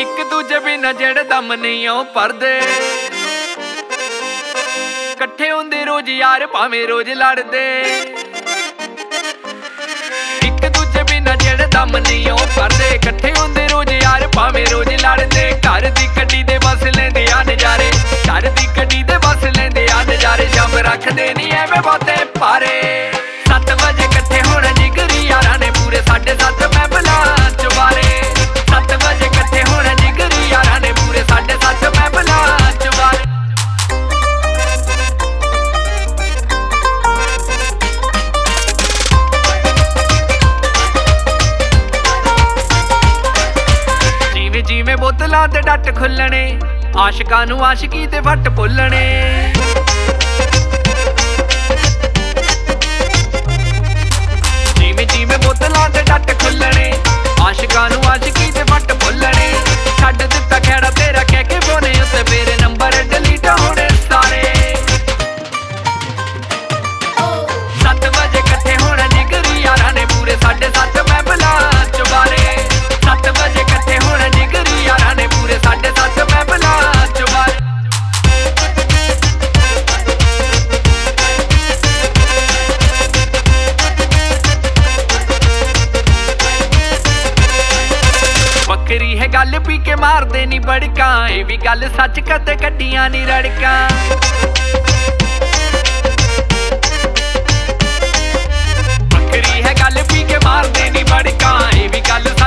ਇੱਕ ਦੂਜੇ ਬਿਨਾਂ ਜਿਹੜੇ ਦਮ ਨਹੀਂ ਉਹ ਪਰਦੇ ਇਕੱਠੇ ਹੁੰਦੇ ਰੋਜ਼ ਯਾਰ ਭਾਵੇਂ ਰੋਜ਼ ਲੜਦੇ ਇੱਕ ਦੂਜੇ ਬਿਨਾਂ ਜਿਹੜੇ ਦਮ ਨਹੀਂ ਉਹ ਪਰਦੇ ਇਕੱਠੇ ਹੁੰਦੇ ਰੋਜ਼ ਯਾਰ ਭਾਵੇਂ ਰੋਜ਼ ਲੜਦੇ ਘਰ ਦੀ ਗੱਡੀ ਦੇ ਬਸ ਲੈਂਦੇ ਆ ਨਜ਼ਾਰੇ ਘਰ ਦੀ ਗੱਡੀ ਦੇ ਬਸ ਲੈਂਦੇ ਆ ਨਜ਼ਾਰੇ ਸ਼ਾਮ ਰੱਖਦੇ ਨਹੀਂ ਐਵੇਂ ਬਹੁਤੇ ਪਾਰੇ 7 ਵਜੇ ਇਕੱਠੇ ਹੋਣਾ ਜਿਗਰੀ ਯਾਰਾਂ ਨੇ ਪੂਰੇ 7:30 ਮੈਂ ਬੁਲਾ ਚੁਬਾਰੇ 7 ਵਜੇ ਇਕੱਠੇ ਹੋਣਾ ਜਿਗਰੀ ਯਾਰਾਂ ਨੇ ਪੂਰੇ 7:30 ਮੈਂ ਬੁਲਾ ਚੁਬਾਰੇ ਜਿਵੇਂ ਬੋਤਲਾਂ ਤੇ ਡੱਟ ਖੁੱਲਣੇ ਆਸ਼ਿਕਾਂ ਨੂੰ ਆਸ਼ਿਕੀ ਤੇ ਵੱਟ ਭੁੱਲਣੇ ਜਿਵੇਂ ਬੋਤਲਾਂ ਤੇ ਡੱਟ ਖੁੱਲਣੇ ਆਸ਼ਿਕਾਂ ਨੂੰ ਆਸ਼ਿਕੀ ਤੇ ਵੱਟ ਭੁੱਲਣੇ ਛੱਡ ਦਿੱਤਾ ਖੇੜਾ ਤੇਰਾ ਕਹਿ ਕੇ ਬੋਨੇ ਉੱਤੇ ਮੇਰੇ ਨੰਬਰ ਡਿਲੀਟ ਹੋਣੇ ਸਾਰੇ 7 ਵਜੇ ਇਕੱਠੇ ਹੋਣਾ ਜਿਗਰੀ ਯਾਰਾਂ ਨੇ ਪੂਰੇ 7:30 ਮੈਂ ਬੁਲਾ ਚੁਬਾਰੇ 7 ਵਜੇ ਇਕੱਠੇ ਹੋਣਾ ਜਿਗਰੀ ਯਾਰਾਂ ਨੇ ਪੂਰੇ 7:30 ਮੈਂ ਬੁਲਾ ਚੁਬਾਰੇ ਬੱਕਰੀ ਹੈ ਗੱਲ ਪੀ ਕੇ ਮਾਰਦੇ ਨੀ ਬੜਕਾਂ ਇਹ ਵੀ ਗੱਲ ਸੱਚ ਕਦੇ ਕੱਢੀਆਂ ਨੀ ਰੜਕਾਂ ਬੱਕਰੀ ਹੈ ਗੱਲ ਪੀ ਕੇ ਮਾਰਦੇ ਨੀ ਬੜਕਾਂ ਇਹ ਵੀ ਗੱਲ